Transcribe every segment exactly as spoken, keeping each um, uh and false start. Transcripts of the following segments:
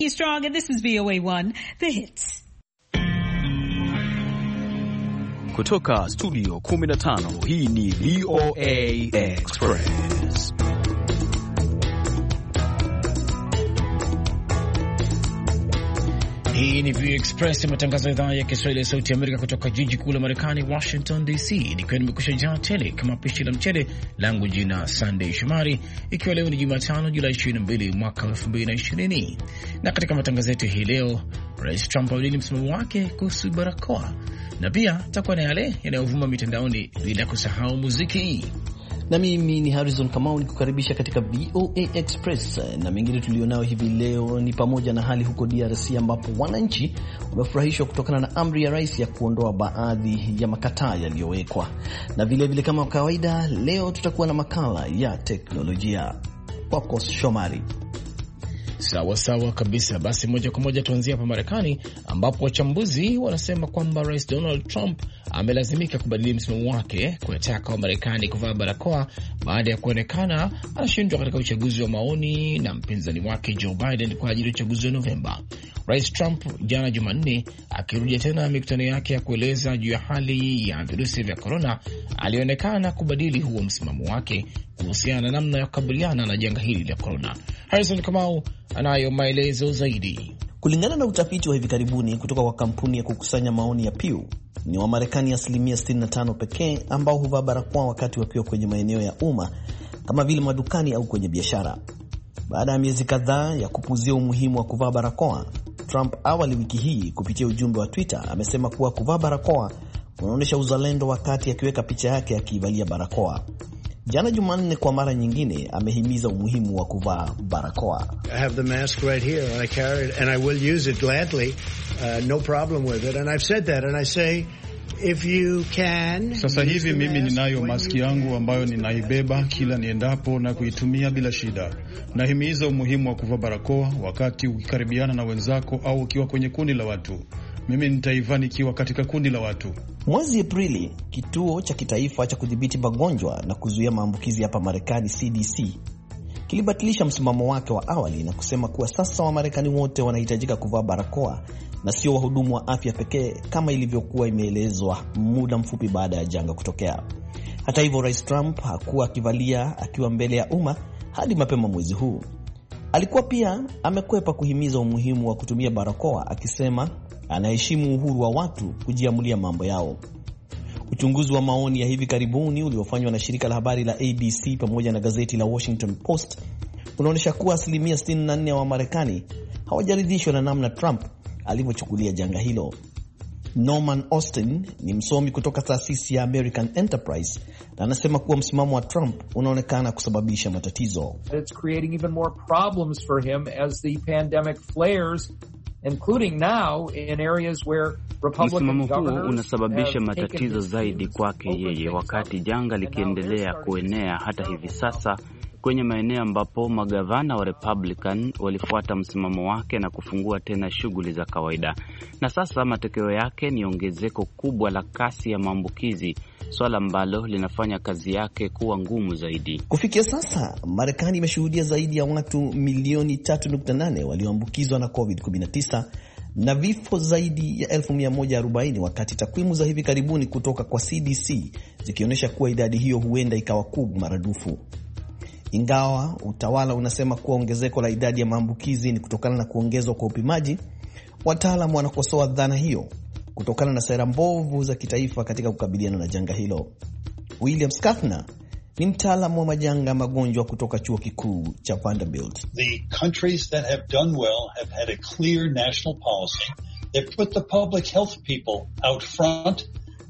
Strong, and this is V O A one, The Hits. Kutoka studio kumi na tano, hii ni V O A Express. Hii ni V O A Express, matangazo ya idhaa ya Kiswahili ya Sauti ya Amerika kutoka jiji kuu la Marekani, Washington D C. Nikiwa nimekusha jaa tele kama pishi la mchele langu, jina Sunday Shomari, ikiwa leo ni Jumatano Julai ishirini na mbili mwaka elfu mbili na ishirini. Na katika matangazo yetu hii leo, Rais Trump aulini msimamo wake kuhusu barakoa, na pia takuwa na yale yanayovuma mitandaoni, bila kusahau muziki. Na mimi ni Harrison Kamau nikukaribisha katika V O A Express, na mengine tulionao hivi leo ni pamoja na hali huko D R C ambapo wananchi wamefurahishwa kutokana na amri ya rais ya kuondoa baadhi ya makataa yaliyowekwa. Na vile vile kama kawaida leo tutakuwa na makala ya teknolojia. Kwako Shomari. Sawa sawa kabisa. Basi moja kwa moja tuanzie hapa Marekani, ambapo wachambuzi wanasema kwamba Rais Donald Trump amelazimika kubadili msimamo wake kutaka wa Marekani kuvaa barakoa baada ya kuonekana anashindwa katika uchaguzi wa maoni na mpinzani wake Joe Biden kwa ajili ya uchaguzi wa Novemba. Rais Trump jana Jumanne, akirudia tena mikutano yake ya kueleza juu ya hali ya virusi vya corona, alionekana kubadili huo msimamo wake kuhusiana na namna ya kukabiliana na janga hili la corona. Harrison Kamau anayo maelezo zaidi. Kulingana na utafiti wa hivi karibuni kutoka kwa kampuni ya kukusanya maoni ya Pew, ni wa Marekani asilimia sitini na tano pekee ambao huvaa barakoa wakati wakiwa kwenye maeneo ya umma kama vile madukani au kwenye biashara. Baada ya miezi kadhaa ya kupuzia umuhimu wa kuvaa barakoa, Trump awali wiki hii kupitia ujumbe wa Twitter amesema kuwa kuvaa barakoa unaonyesha uzalendo, wakati akiweka picha yake akivalia barakoa. Jana Jumanne kwa mara nyingine amehimiza umuhimu wa kuvaa barakoa. I have the mask right here and I carry it and I will use it gladly. Uh, no problem with it, and I've said that, and I say if you can. Sasa hivi mimi ninayo maski yangu ambayo ninaibeba kila niendapo na kuitumia bila shida. Nahimiza umuhimu wa kuvaa barakoa wakati ukikaribiana na wenzako au ukiwa kwenye kundi la watu. Mimi nitaivaa nikiwa katika kundi la watu. Mwezi Aprili, kituo cha kitaifa cha kudhibiti magonjwa na kuzuia maambukizi hapa Marekani, C D C, kilibatilisha msimamo wake wa awali na kusema kuwa sasa Wamarekani wote wanahitajika kuvaa barakoa na sio wahudumu wa afya pekee kama ilivyokuwa imeelezwa muda mfupi baada ya janga kutokea. Hata hivyo, Rais Trump hakuwa akivalia akiwa mbele ya umma hadi mapema mwezi huu. Alikuwa pia amekwepa kuhimiza umuhimu wa kutumia barakoa, akisema anaheshimu uhuru wa watu kujiamulia mambo yao. Uchunguzi wa maoni ya hivi karibuni uliofanywa na shirika la habari la A B C pamoja na gazeti la Washington Post unaonyesha kuwa asilimia sitini na nne wa Marekani hawajaridhishwa na namna Trump alivyochukulia janga hilo. Norman Austin ni msomi kutoka taasisi ya American Enterprise na anasema kuwa msimamo wa Trump unaonekana kusababisha matatizo. It's creating even more problems for him as the pandemic flares, including now in areas where Republican governors. Msimamo huu unasababisha matatizo zaidi kwake yeye wakati janga likiendelea kuenea hata hivi sasa kwenye maeneo ambapo magavana wa Republican walifuata msimamo wake na kufungua tena shughuli za kawaida. Na sasa matokeo yake ni ongezeko kubwa la kasi ya maambukizi, swala ambalo linafanya kazi yake kuwa ngumu zaidi. Kufikia sasa, Marekani imeshuhudia zaidi ya watu milioni tatu nukta nane walioambukizwa na covid kumi na tisa na vifo zaidi ya elfu mia moja arobaini, wakati takwimu za hivi karibuni kutoka kwa C D C zikionyesha kuwa idadi hiyo huenda ikawa kubwa maradufu. Ingawa utawala unasema kuwa ongezeko la idadi ya maambukizi ni kutokana na kuongezwa kwa upimaji, wataalamu wanakosoa dhana hiyo kutokana na sera mbovu za kitaifa katika kukabiliana na janga hilo. William Schaffner ni mtaalamu wa majanga magonjwa kutoka chuo kikuu cha Vanderbilt. The countries that have done well have had a clear national policy that put the public health people out front.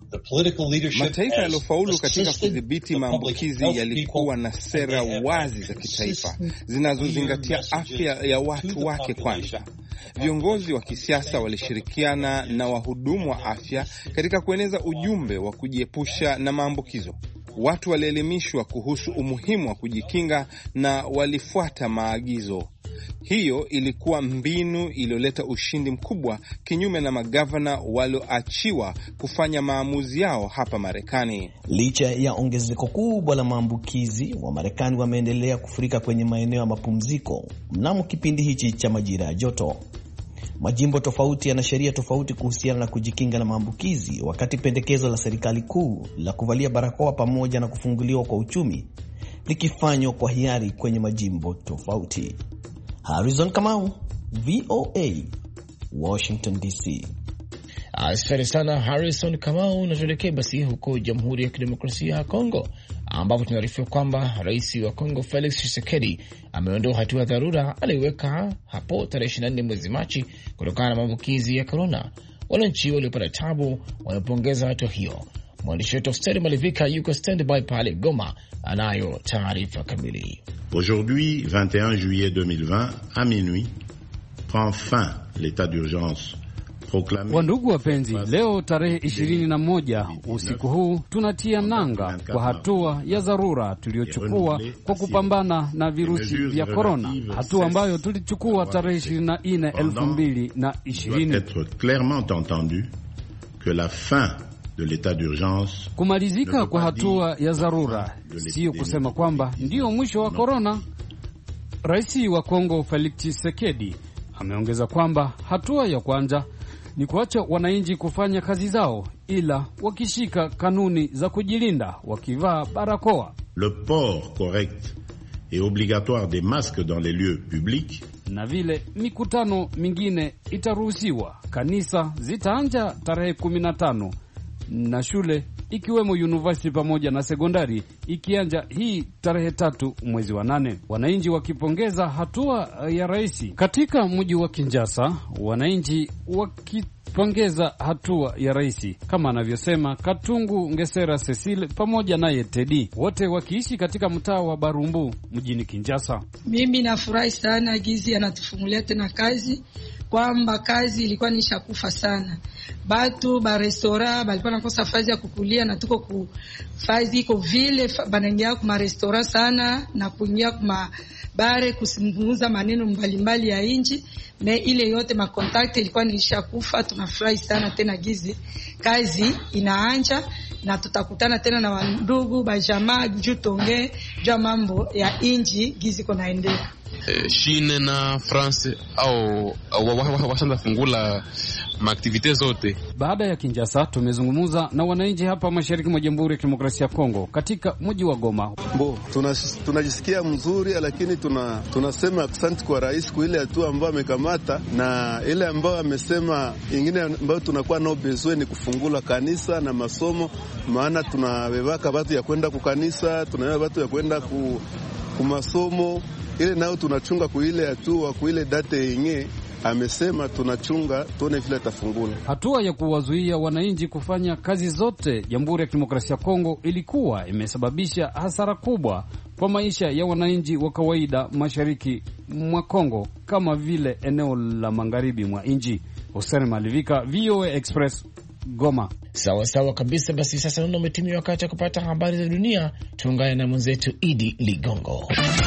Mataifa yaliyofaulu katika kudhibiti maambukizi yalikuwa na sera wazi za kitaifa zinazozingatia afya ya watu wake kwanza. Viongozi wa kisiasa walishirikiana na wahudumu wa afya katika kueneza ujumbe wa kujiepusha na maambukizo. Watu walielimishwa kuhusu umuhimu wa kujikinga na walifuata maagizo. Hiyo ilikuwa mbinu iliyoleta ushindi mkubwa, kinyume na magavana walioachiwa kufanya maamuzi yao hapa Marekani. Licha ya ongezeko kubwa la maambukizi, wa Marekani wameendelea kufurika kwenye maeneo ya mapumziko mnamo kipindi hichi cha majira ya joto. Majimbo tofauti yana sheria tofauti kuhusiana na kujikinga na maambukizi, wakati pendekezo la serikali kuu la kuvalia barakoa pamoja na kufunguliwa kwa uchumi likifanywa kwa hiari kwenye majimbo tofauti. Harrison Kamau, V O A, Washington D C. Asante sana Harrison Kamau. Na tuelekee basi huko Jamhuri ya Kidemokrasia ya Kongo, ambapo tunaarifiwa kwamba rais wa Kongo Felix Tshisekedi ameondoa hatua ya dharura aliweka hapo tarehe ishirini na nne mwezi Machi kutokana na maambukizi ya corona. Wananchi waliopata tabu wanapongeza hatua hiyo. Mwandishi wetu Steri Malivika yuko standby pale Goma, anayo taarifa kamili. Aujourd'hui, vingt et un juillet deux mille vingt, à minuit, prend fin l'état d'urgence. Wandugu wapenzi, leo tarehe ishirini na moja usiku huu tunatia nanga kwa hatua ya dharura tuliyochukua kwa kupambana na virusi vya korona, hatua ambayo tulichukua tarehe ishirini na nne elfu mbili na ishirini. Kumalizika kwa hatua ya dharura sio kusema kwamba ndio mwisho wa korona. Rais wa Kongo Felix Tshisekedi ameongeza kwamba hatua ya kwanza ni kuacha wananchi kufanya kazi zao, ila wakishika kanuni za kujilinda, wakivaa barakoa. Le port correct et obligatoire des masques dans les lieux publics. Na vile mikutano mingine itaruhusiwa. Kanisa zitaanza tarehe kumi na tano na shule ikiwemo university pamoja na sekondari ikianja hii tarehe tatu mwezi wa nane. Wananchi wakipongeza hatua ya rais. Katika mji wa Kinshasa, wananchi wakipongeza hatua ya rais, kama anavyosema Katungu Ngesera Cecile pamoja naye Tedi, wote wakiishi katika mtaa wa Barumbu mjini Kinshasa. Mimi nafurahi sana gizi anatufungulia tena kazi, kwamba kazi ilikuwa nishakufa sana. Batu ba restaurant balikuwa nakosa fazi ya kukulia, na tuko ku fazi iko vile banaingia kuma restaurant sana na kuingia kuma bare kusimuza maneno mbalimbali ya inji, na ile yote ma contact ilikuwa nishakufa. Tunafurahi sana tena gizi kazi inaanja, na tutakutana tena na wandugu ba jamaa jutonge jua mambo ya inji gizi konaendea. Chine na France au wasanda fungula maaktivite zote. Baada ya Kinshasa tumezungumza na wananchi hapa mashariki mwa Jamhuri ya Kidemokrasia ya Kongo katika mji wa Goma. Mbo, tunajisikia tuna mzuri, lakini tuna tunasema asante kwa rais kwa ile hatua ambayo amekamata, na ile ambayo amesema ingine ambayo tunakuwa nao bezwe ni kufungula kanisa na masomo, maana tunabebaka watu ya kwenda kukanisa, tunabeba watu ya kwenda ku, ku masomo. Ile nao tunachunga kwa ile hatua kwa ile date yenye amesema tunachunga tuone vile tafungula. Hatua ya kuwazuia wananchi kufanya kazi zote Jamhuri ya Kidemokrasia ya Kongo ilikuwa imesababisha hasara kubwa kwa maisha ya wananchi wa kawaida mashariki mwa Kongo, kama vile eneo la magharibi mwa nchi. Hussein Malivika, V O A Express, Goma. Sawa sawa kabisa. Basi sasa ndio umetimia wakati wa kupata habari za dunia. Tuungane na mwenzetu Idi Ligongo.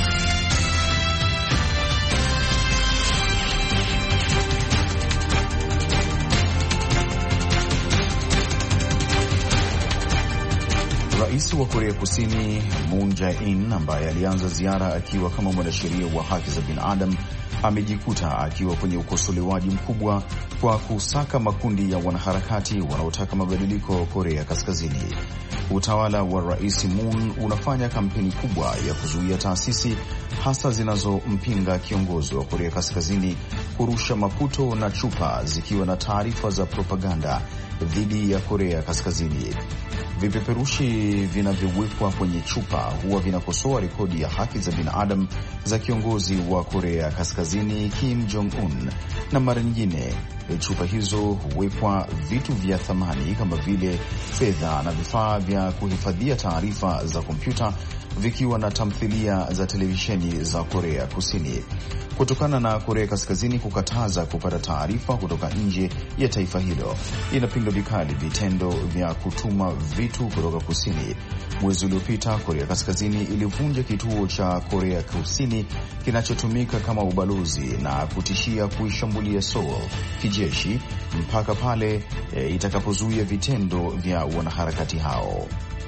Rais wa Korea Kusini Moon Jae-in, ambaye alianza ziara akiwa kama mwanasheria wa haki za binadamu, amejikuta akiwa kwenye ukosolewaji mkubwa kwa kusaka makundi ya wanaharakati wanaotaka mabadiliko Korea Kaskazini. Utawala wa Rais Moon unafanya kampeni kubwa ya kuzuia taasisi hasa zinazompinga kiongozi wa Korea Kaskazini kurusha maputo na chupa zikiwa na taarifa za propaganda dhidi ya Korea Kaskazini. Vipeperushi vinavyowekwa kwenye chupa huwa vinakosoa rekodi ya haki za binadamu za kiongozi wa Korea Kaskazini Kim Jong-un, na mara nyingine chupa hizo huwekwa vitu vya thamani kama vile fedha na vifaa vya kuhifadhia taarifa za kompyuta vikiwa na tamthilia za televisheni za Korea Kusini. Kutokana na Korea Kaskazini kukataza kupata taarifa kutoka nje ya taifa hilo, inapinga vikali vitendo vya kutuma vitu kutoka kusini. Mwezi uliopita, Korea Kaskazini ilivunja kituo cha Korea Kusini kinachotumika kama ubalozi na kutishia kuishambulia Seoul kijeshi mpaka pale e, itakapozuia vitendo vya wanaharakati hao.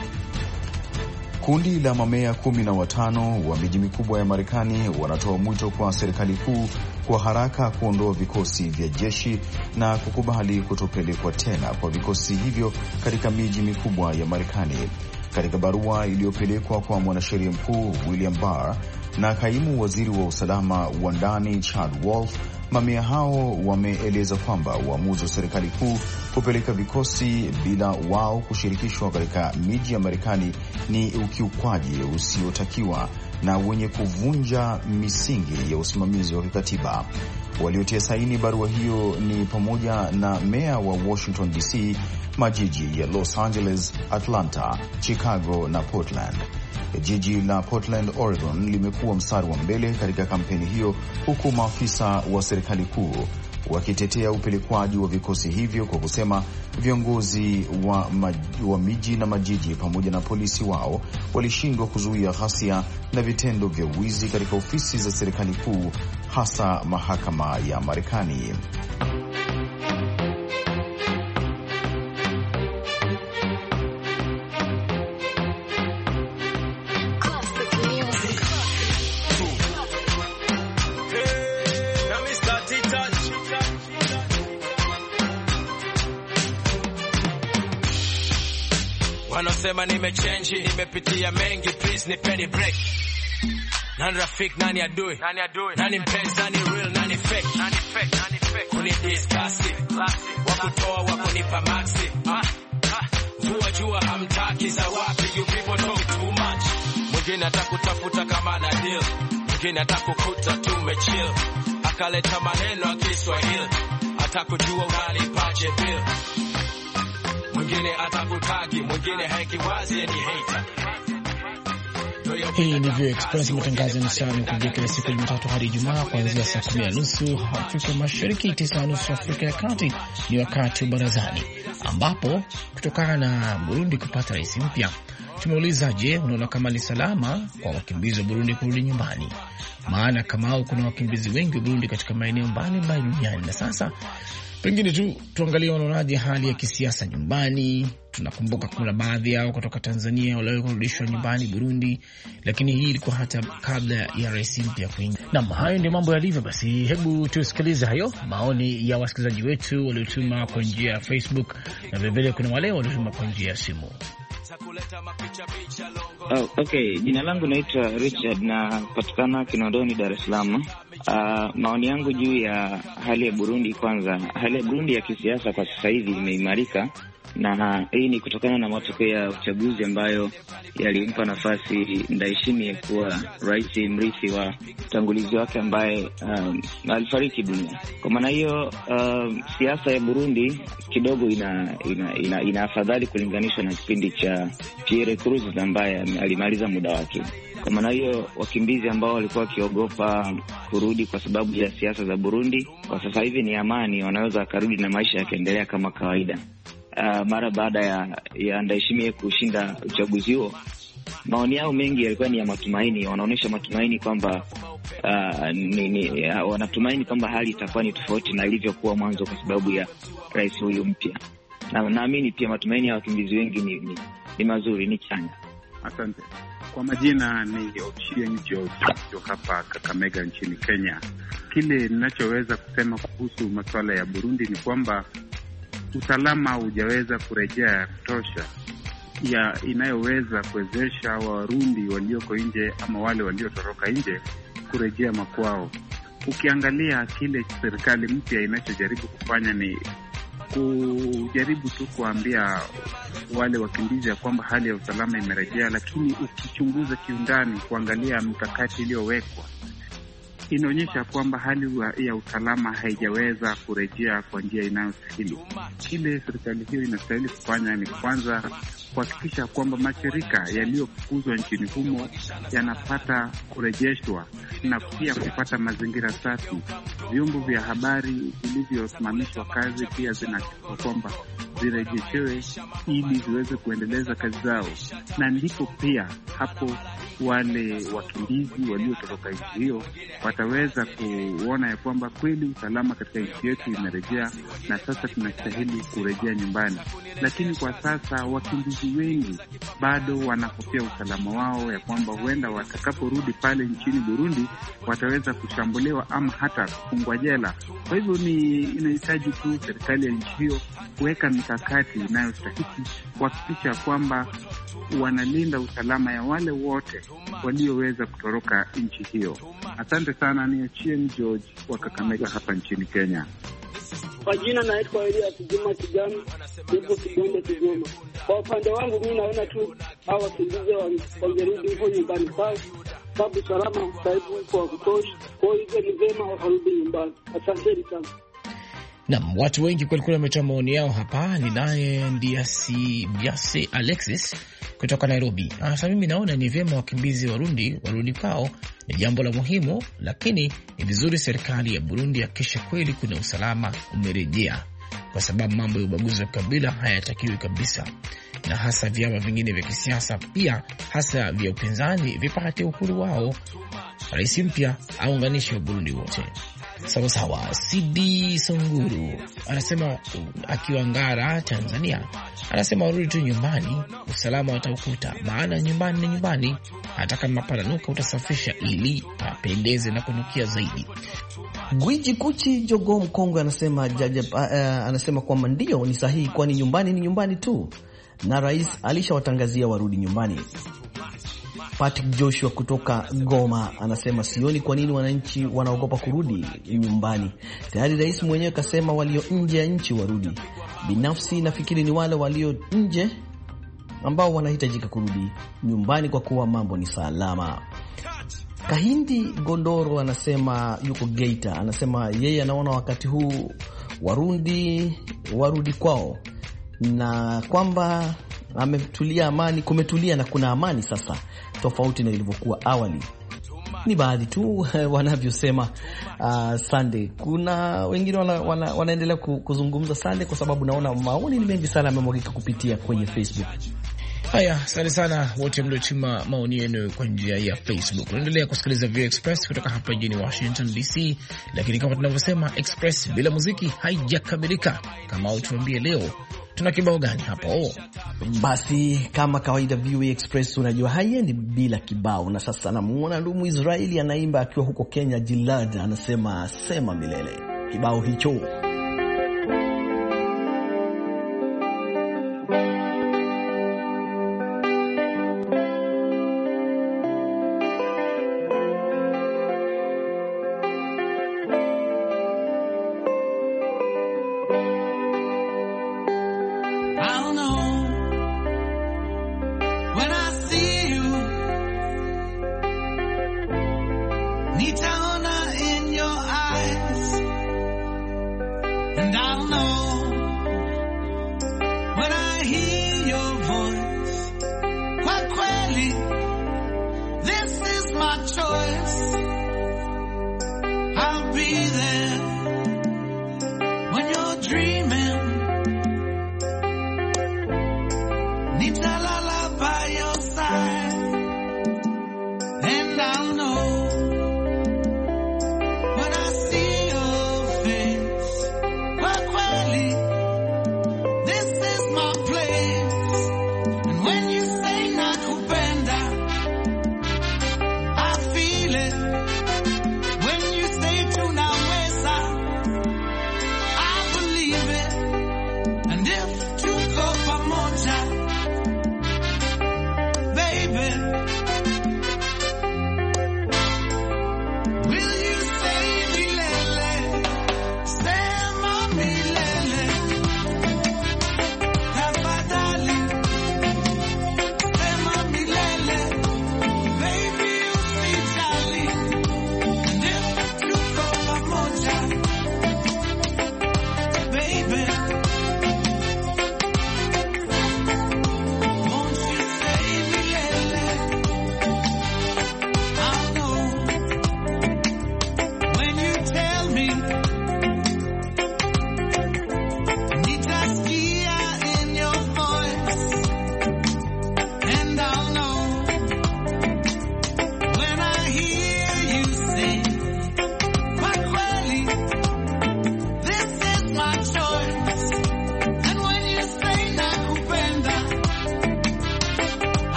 Kundi la mamea kumi na watano wa miji mikubwa ya Marekani wanatoa mwito kwa serikali kuu kwa haraka kuondoa vikosi vya jeshi na kukubali kutopelekwa tena kwa vikosi hivyo katika miji mikubwa ya Marekani. Katika barua iliyopelekwa kwa mwanasheria mkuu William Barr na kaimu waziri wa usalama wa ndani Chad Wolf, mamia hao wameeleza kwamba uamuzi wa serikali kuu kupeleka vikosi bila wao kushirikishwa katika miji ya Marekani ni ukiukwaji usiotakiwa na wenye kuvunja misingi ya usimamizi wa kikatiba. Waliotia saini barua hiyo ni pamoja na meya wa Washington D C, majiji ya Los Angeles, Atlanta, Chicago na Portland. Jiji la Portland, Oregon limekuwa mstari wa mbele katika kampeni hiyo, huku maafisa wa serikali kuu wakitetea upelekwaji wa vikosi hivyo kwa kusema viongozi wa, maj, wa miji na majiji pamoja na polisi wao walishindwa kuzuia ghasia na vitendo vya wizi katika ofisi za serikali kuu, hasa mahakama ya Marekani. Wanasema nimechange, nimepitia mengi, please nipeni break. Nani rafiki, nani adui, nani adui, nani mpenzi, nani real, nani fake, nani fake, nani fake. Kuni discuss wakutoa wakunipa maxi. Ah, Vua jua hamtaki za wapi, you people talk too much. Mwingine atakutafuta kama na deal, mwingine atakukuta tumechill. Akaleta maneno ya Kiswahili, atakujua unalipaje bill. Mwingine atakutagi, mwingine haikiwazi ni hater. Hii ni Vio Express, matangazo ya sana kujia kila siku Jumatatu hadi Ijumaa kuanzia saa kumi na nusu Afrika Mashariki, tisa na nusu Afrika ya Kati. Ni wakati wa barazani, ambapo kutokana na Burundi kupata rais mpya, tumeuliza, je, unaona kama ni salama kwa wakimbizi wa Burundi kurudi nyumbani? Maana kama kuna wakimbizi wengi wa Burundi katika maeneo mbalimbali duniani, na sasa pengine tu tuangalie wanaonaje hali ya kisiasa nyumbani. Tunakumbuka kuna baadhi yao kutoka Tanzania wale kurudishwa nyumbani Burundi, lakini hii ilikuwa hata kabla ya rais mpya kuingia. Na hayo ndio mambo yalivyo. Basi hebu tusikilize hayo maoni ya wasikilizaji wetu waliotuma kwa njia ya Facebook, na vile vile kuna wale waliotuma kwa njia ya simu. Oh, okay, jina langu naitwa Richard na patikana Kinondoni, Dar es Salaam. Uh, maoni yangu juu ya hali ya Burundi, kwanza hali ya Burundi ya kisiasa kwa sasa hivi imeimarika, na hii ni kutokana na matokeo ya uchaguzi ambayo yalimpa nafasi Ndayishimiye kuwa rais mrithi wa mtangulizi wake ambaye um, alifariki dunia. Kwa maana hiyo um, siasa ya Burundi kidogo ina ina, ina, ina afadhali kulinganishwa na kipindi cha Pierre Nkurunziza ambaye alimaliza muda wake. Kwa maana hiyo wakimbizi ambao walikuwa wakiogopa kurudi kwa sababu ya siasa za Burundi, kwa sasa hivi ni amani, wanaweza karudi na maisha yakaendelea kama kawaida. Uh, mara baada ya, ya Ndayishimiye kushinda uchaguzi huo, maoni yao mengi yalikuwa ni ya matumaini. Wanaonyesha matumaini kwamba uh, ni, ni, uh, wanatumaini kwamba hali itakuwa ni tofauti na ilivyokuwa mwanzo kwa sababu ya rais huyu mpya. Na naamini pia matumaini ya wakimbizi wengi ni, ni, ni mazuri, ni chanya. Asante. Kwa majina ni Ochieng George hapa Kakamega nchini Kenya. Kile ninachoweza kusema kuhusu masuala ya Burundi ni kwamba usalama hujaweza kurejea ya kutosha ya inayoweza kuwezesha Warundi walioko nje ama wale waliotoroka nje kurejea makwao. Ukiangalia kile serikali mpya inachojaribu kufanya ni kujaribu tu kuambia wale wakimbizi ya kwamba hali ya usalama imerejea, lakini ukichunguza kiundani kuangalia mikakati iliyowekwa inaonyesha kwamba hali ya usalama haijaweza kurejea kwa njia inayostahili. Kile serikali hiyo inastahili kufanya ni kwanza kuhakikisha kwamba mashirika yaliyofukuzwa nchini humo yanapata kurejeshwa na pia kupata mazingira safi. Vyombo vya habari vilivyosimamishwa kazi pia zinahakikisha kwamba zirejeshewe ili ziweze kuendeleza kazi zao, na ndipo pia hapo wale wakimbizi waliotoroka nchi hiyo wataweza kuona ya kwamba kweli usalama katika nchi yetu imerejea na sasa tunastahili kurejea nyumbani. Lakini kwa sasa wakimbizi wengi bado wanahofia usalama wao, ya kwamba huenda watakaporudi pale nchini Burundi wataweza kushambuliwa ama hata kufungwa jela. Kwa hivyo ni inahitaji tu serikali ya nchi hiyo kuweka mikakati inayostahiki kuhakikisha kwamba wanalinda usalama ya wale wote walioweza kutoroka nchi hiyo. Asante sana. Ni Ochieng George wa Kakamega hapa nchini Kenya. Kwa jina naitwa Elia Kigoma Kigami, nipo Kigoma Kigoma. Kwa upande wangu mimi naona tu hao wakimbizi wangerudi huko nyumbani kwao, sababu salama saibu kwa kutosha. Kwa hiyo ni vema warudi nyumbani. Asante sana. Naam, watu wengi kweli wametoa maoni yao hapa. Ni naye Ndiasi Biase Alexis kutoka Nairobi. Sasa mimi naona ni vyema wakimbizi Warundi warudi kwao, ni jambo la muhimu, lakini ni vizuri serikali ya Burundi hakikisha kweli kuna usalama umerejea, kwa sababu mambo ya ubaguzi wa kabila hayatakiwi kabisa, na hasa vyama vingine vya kisiasa pia hasa vya upinzani vipate uhuru wao. Rais mpya aunganishe wa Burundi wote. Sawa sawa. Sidi Songuru anasema akiwa Ngara, Tanzania, anasema warudi tu nyumbani, usalama wataukuta, maana nyumbani ni nyumbani, hata kama paranuka utasafisha ili apendeze na kunukia zaidi. Gwiji Kuchi Jogo Mkongo anasema jaja, uh, anasema kwamba ndio ni sahihi, kwani nyumbani ni nyumbani tu na rais alishawatangazia warudi nyumbani. Patrick Joshua kutoka Goma anasema sioni kwa nini wananchi wanaogopa kurudi nyumbani. Tayari rais mwenyewe kasema walio nje ya nchi warudi. Binafsi nafikiri ni wale walio nje ambao wanahitajika kurudi nyumbani kwa kuwa mambo ni salama. Kahindi Gondoro anasema yuko Geita, anasema yeye anaona wakati huu Warundi warudi kwao na kwamba ametulia amani, kumetulia na kuna amani sasa, tofauti na ilivyokuwa awali. Ni baadhi tu wanavyosema. Uh, Sunday, kuna wengine wana, wana, wanaendelea kuzungumza Sunday, kwa sababu naona maoni ni mengi sana yamemwagika kupitia kwenye Facebook. Haya, asante sana wote mliotuma maoni yenu kwa njia ya Facebook. Unaendelea kusikiliza V O A Express kutoka hapa jijini Washington D C, lakini kama tunavyosema Express bila muziki haijakamilika. Kama utuambie leo tuna kibao gani hapo? Oh. Basi kama kawaida V O A Express unajua haiendi bila kibao, na sasa namuona ndugu Israeli anaimba akiwa huko Kenya, Jilad anasema sema milele. Kibao hicho When you say tunaweza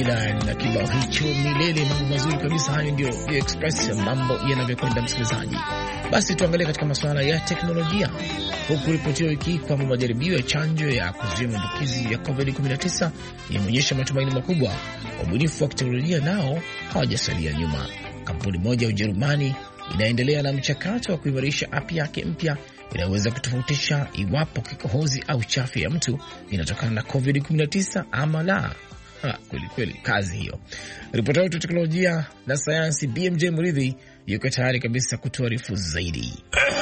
Dylan na kibao hicho milele. Mambo mazuri kabisa hayo, ndio Express mambo yanavyokwenda msikilizaji. Basi tuangalie katika masuala ya teknolojia. Huku ripotiwa wiki kwamba majaribio ya chanjo ya kuzuia maambukizi ya covid kumi na tisa yameonyesha matumaini makubwa, wabunifu wa teknolojia nao hawajasalia nyuma. Kampuni moja ya Ujerumani inaendelea na mchakato wa kuimarisha app yake mpya inaweza kutofautisha iwapo kikohozi au chafu ya mtu inatokana na covid kumi na tisa ama la. Ha, kweli kweli kazi hiyo. Ripoti ya teknolojia na sayansi B M J Muridhi yuko tayari kabisa kutuarifu zaidi.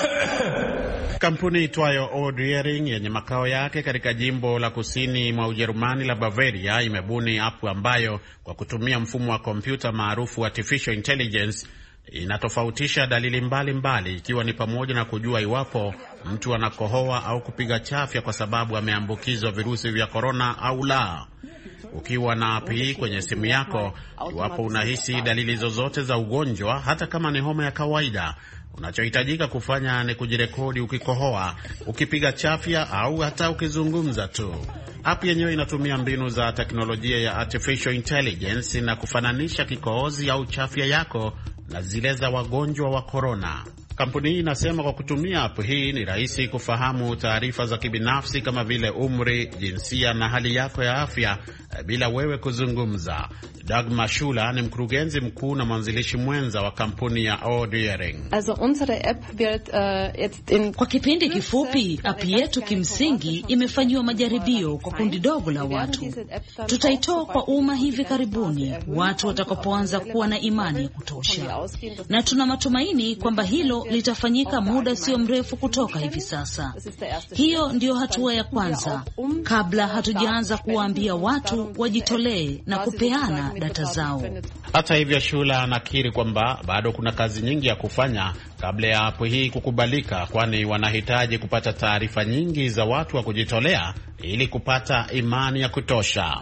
Kampuni itwayo Odering yenye makao yake katika jimbo la kusini mwa Ujerumani la Bavaria imebuni app ambayo kwa kutumia mfumo wa kompyuta maarufu artificial intelligence inatofautisha dalili mbalimbali mbali, ikiwa ni pamoja na kujua iwapo mtu anakohoa au kupiga chafya kwa sababu ameambukizwa virusi vya korona au la. Ukiwa na app hii kwenye simu yako, iwapo unahisi dalili zozote za ugonjwa, hata kama ni homa ya kawaida, unachohitajika kufanya ni kujirekodi ukikohoa, ukipiga chafya au hata ukizungumza tu. App yenyewe inatumia mbinu za teknolojia ya artificial intelligence na kufananisha kikohozi au chafya yako na zile za wagonjwa wa korona. Kampuni hii inasema kwa kutumia app hii ni rahisi kufahamu taarifa za kibinafsi kama vile umri, jinsia na hali yako ya afya bila wewe kuzungumza. Dagmar Schuler ni mkurugenzi mkuu na mwanzilishi mwenza wa kampuni ya Odering. Also unsere app wird uh, jetzt in kwa kipindi kifupi app yetu kimsingi imefanyiwa majaribio kwa kundi dogo la watu. Tutaitoa kwa umma hivi karibuni watu watakapoanza kuwa na imani ya kutosha. Na tuna matumaini kwamba hilo litafanyika muda sio mrefu kutoka hivi sasa. Hiyo ndio hatua ya kwanza kabla hatujaanza kuwaambia watu wajitolee na kupeana data zao. Hata hivyo, Shula anakiri kwamba bado kuna kazi nyingi ya kufanya kabla ya app hii kukubalika, kwani wanahitaji kupata taarifa nyingi za watu wa kujitolea ili kupata imani ya kutosha.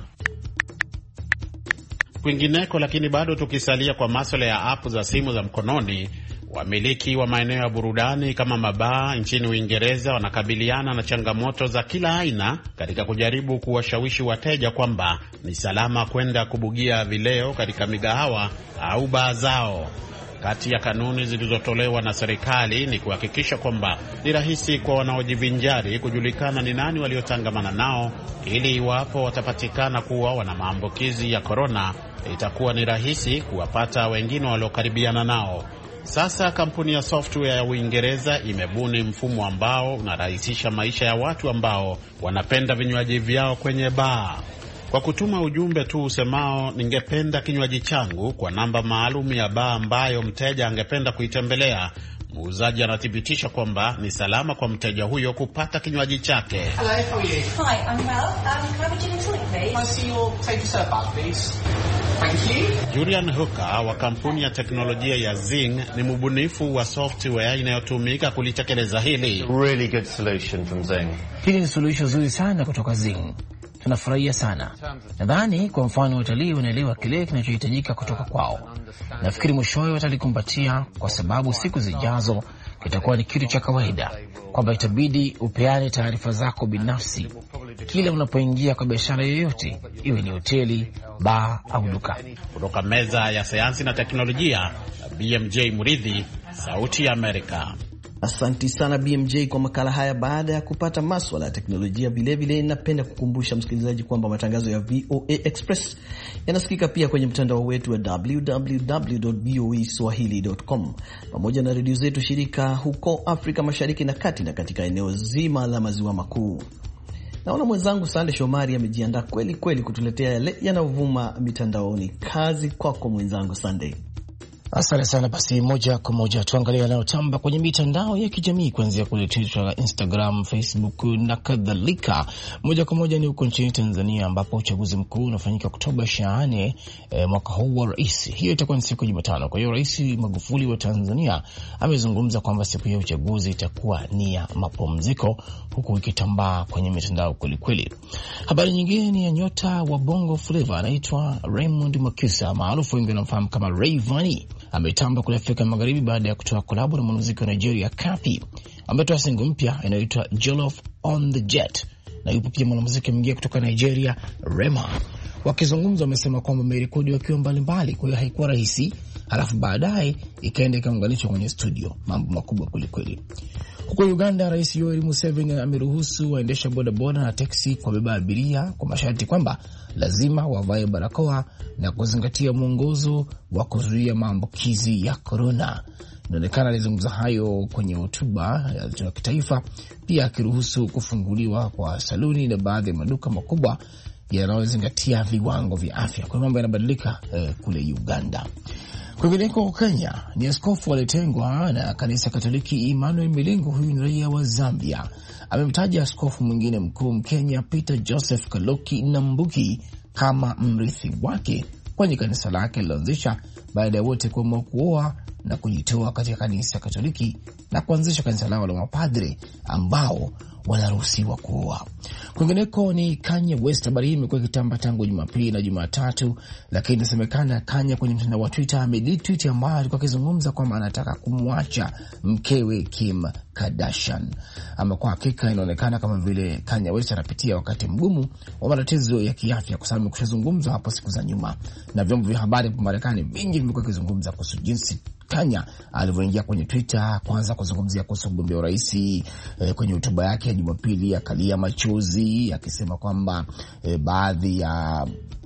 Kwingineko, lakini bado tukisalia kwa masuala ya app za simu za mkononi, wamiliki wa maeneo ya burudani kama mabaa nchini Uingereza wanakabiliana na changamoto za kila aina katika kujaribu kuwashawishi wateja kwamba ni salama kwenda kubugia vileo katika migahawa au baa zao. Kati ya kanuni zilizotolewa na serikali ni kuhakikisha kwamba ni rahisi kwa wanaojivinjari kujulikana ni nani waliotangamana nao, ili iwapo watapatikana kuwa wana maambukizi ya korona, itakuwa ni rahisi kuwapata wengine waliokaribiana nao. Sasa kampuni ya software ya Uingereza imebuni mfumo ambao unarahisisha maisha ya watu ambao wanapenda vinywaji vyao kwenye baa. Kwa kutuma ujumbe tu usemao ningependa kinywaji changu kwa namba maalum ya baa ambayo mteja angependa kuitembelea, muuzaji anathibitisha kwamba ni salama kwa mteja huyo kupata kinywaji chake. Hello, how are you? Hi, I'm well. Um, can I have a gin and tonic, please? Can I see your take a serve back, please? Thank you. Julian Hooker wa kampuni ya teknolojia ya Zing ni mbunifu wa software inayotumika kulitekeleza hili. Really good solution from Zing. Hili ni solution nzuri sana kutoka Zing. Tunafurahia sana. Nadhani kwa mfano watalii wanaelewa kile kinachohitajika kutoka kwao. Nafikiri mwishowe watalikumbatia, kwa sababu siku zijazo kitakuwa ni kitu cha kawaida kwamba itabidi upeane taarifa zako binafsi kila unapoingia kwa biashara yoyote, iwe ni hoteli, baa au duka. Kutoka meza ya sayansi na teknolojia, B M J Muridhi, Sauti ya Amerika. Asanti sana B M J kwa makala haya. Baada ya kupata maswala ya teknolojia, vile vile napenda kukumbusha msikilizaji kwamba matangazo ya V O A Express yanasikika pia kwenye mtandao wetu wa w w w dot v o a swahili dot com pamoja na redio zetu shirika huko Afrika Mashariki na Kati na katika eneo zima la maziwa makuu. Naona mwenzangu Sande Shomari amejiandaa kweli kweli kutuletea yale yanayovuma mitandaoni. Kazi kwako mwenzangu Sande. Asante sana. Basi moja kwa moja tuangalie yanayotamba kwenye mitandao ya kijamii, kuanzia kule Twitter, Instagram, Facebook na kadhalika. Moja kwa moja ni huko nchini Tanzania, ambapo uchaguzi mkuu unafanyika Oktoba ishirini na nne e, mwaka huu wa rais. Hiyo itakuwa ni siku ya Jumatano. Kwa hiyo Rais Magufuli wa Tanzania amezungumza kwamba siku ya uchaguzi itakuwa ni ya mapumziko, huku ikitambaa kwenye mitandao kweli kweli. Habari nyingine ni ya nyota wa Bongo Flava anaitwa Raymond Makusa, maarufu wengi wanamfahamu kama Rayvanny. Ametamba kule Afrika Magharibi baada ya kutoa kolabo na mwanamuziki wa Nigeria Kapi. Ametoa single mpya inayoitwa Jollof on the Jet, na yupo pia mwanamuziki mwingine kutoka Nigeria Rema. Wakizungumza wamesema kwamba wamerekodi wakiwa mbalimbali, kwa hiyo haikuwa rahisi, halafu baadaye ikaenda ikaunganishwa kwenye studio. Mambo makubwa kwelikweli. Huko Uganda, Rais Yoweri Museveni ameruhusu waendesha bodaboda na teksi kwa beba abiria kwa masharti kwamba lazima wavae barakoa na kuzingatia mwongozo wa kuzuia maambukizi ya korona. Inaonekana alizungumza hayo kwenye hotuba ya kitaifa, pia akiruhusu kufunguliwa kwa saluni na baadhi ya maduka makubwa yanayozingatia viwango vya afya. Kwa mambo yanabadilika eh, kule Uganda. Kwingineko Kenya, ni askofu alitengwa na kanisa Katoliki Emmanuel Milingo, huyu ni raia wa Zambia. Amemtaja askofu mwingine mkuu Mkenya Peter Joseph Kaloki Nambuki kama mrithi wake kwenye kanisa lake liloanzisha baada ya wote kuamua kuoa na kujitoa katika kanisa Katoliki na kuanzisha kanisa lao la mapadre ambao wanaruhusiwa kuoa. Kwingineko ni Kanye West. Habari hii imekuwa ikitamba tangu Jumapili na Jumatatu, lakini inasemekana Kanye kwenye mtandao wa Twitter amedelete tweet ambayo alikuwa akizungumza kwamba anataka kumwacha mkewe Kim Kardashian. Ama kwa hakika inaonekana kama vile Kanye West anapitia wakati mgumu wa matatizo ya kiafya, kwa sababu kushazungumza hapo siku za nyuma na vyombo vya habari hapa Marekani vingi vimekuwa vikizungumza kuhusu jinsi Kanya alivyoingia kwenye Twitter kwanza kuzungumzia kuhusu mgombea urais eh, kwenye hotuba yake ya Jumapili akalia machozi akisema kwamba eh, baadhi ya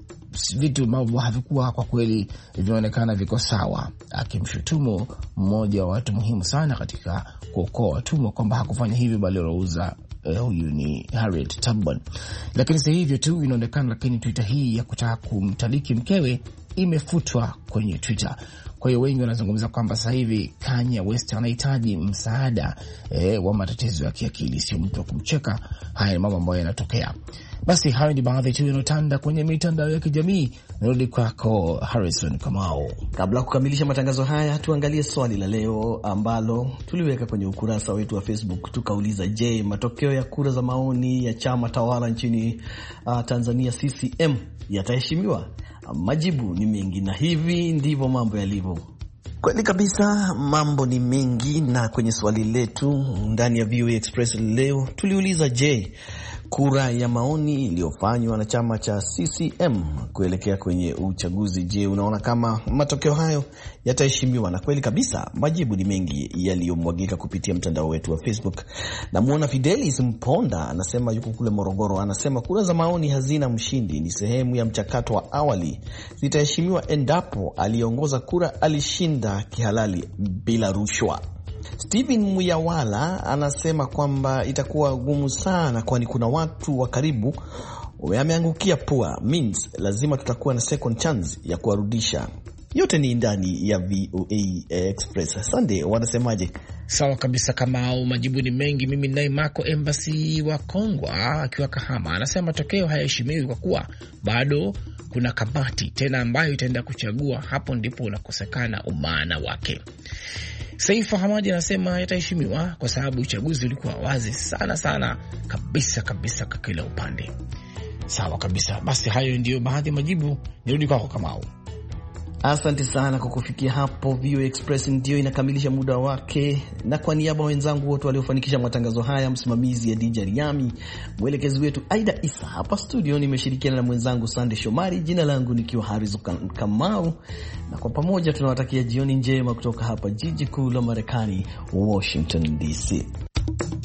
vitu ambavyo havikuwa kwa kweli vinaonekana viko sawa, akimshutumu mmoja wa watu muhimu sana katika kuokoa watumwa kwamba hakufanya hivyo bali aliuza. Uh, huyu ni Harriet Tubman. Lakini sasa hivyo tu inaonekana, lakini Twitter hii ya kutaka kumtaliki mkewe imefutwa kwenye Twitter. Kwa hiyo wengi wanazungumza kwamba sasa hivi Kanye West anahitaji msaada eh, wa matatizo ya kiakili, sio mtu wa kumcheka. Haya ni mambo ambayo yanatokea. Basi hayo ni baadhi tu yanotanda kwenye mitandao ya kijamii. Narudi kwako Harrison Kamau. Kabla ya kukamilisha matangazo haya, tuangalie swali la leo ambalo tuliweka kwenye ukurasa wetu wa Facebook. Tukauliza, je, matokeo ya kura za maoni ya chama tawala nchini uh, Tanzania C C M yataheshimiwa? Majibu ni mengi na hivi ndivyo mambo yalivyo. Kweli kabisa, mambo ni mengi, na kwenye swali letu ndani ya V O A Express leo tuliuliza, je, kura ya maoni iliyofanywa na chama cha C C M kuelekea kwenye uchaguzi, je, unaona kama matokeo hayo yataheshimiwa? Na kweli kabisa, majibu ni mengi yaliyomwagika kupitia mtandao wetu wa Facebook. Na muona Fidelis Mponda anasema yuko kule Morogoro, anasema kura za maoni hazina mshindi, ni sehemu ya mchakato wa awali, zitaheshimiwa endapo aliongoza kura alishinda kihalali bila rushwa. Steven Muyawala anasema kwamba itakuwa gumu sana, kwani kuna watu wa karibu wameangukia pua, means lazima tutakuwa na second chance ya kuwarudisha. Yote ni ndani ya V O A Express. Sunday, wanasemaje? Sawa kabisa, kama au majibu ni mengi. Mimi naye Marco Embassy wa Kongwa akiwa Kahama anasema matokeo hayaheshimiwi kwa kuwa bado kuna kamati tena ambayo itaenda kuchagua, hapo ndipo unakosekana umaana wake. Saifa Hamadi anasema yataheshimiwa kwa sababu uchaguzi ulikuwa wazi sana sana kabisa kabisa kwa kila upande. Sawa kabisa. Basi hayo ndio baadhi ya majibu. Nirudi kwako Kamau. Asante sana kwa kufikia hapo. V O A Express ndio inakamilisha muda wake, na kwa niaba wenzangu wote waliofanikisha matangazo haya, msimamizi ya D J Riami, mwelekezi wetu Aida Isa, hapa studio nimeshirikiana na mwenzangu Sande Shomari, jina langu nikiwa Harrison Kamau, na kwa pamoja tunawatakia jioni njema kutoka hapa jiji kuu la Marekani, Washington D C.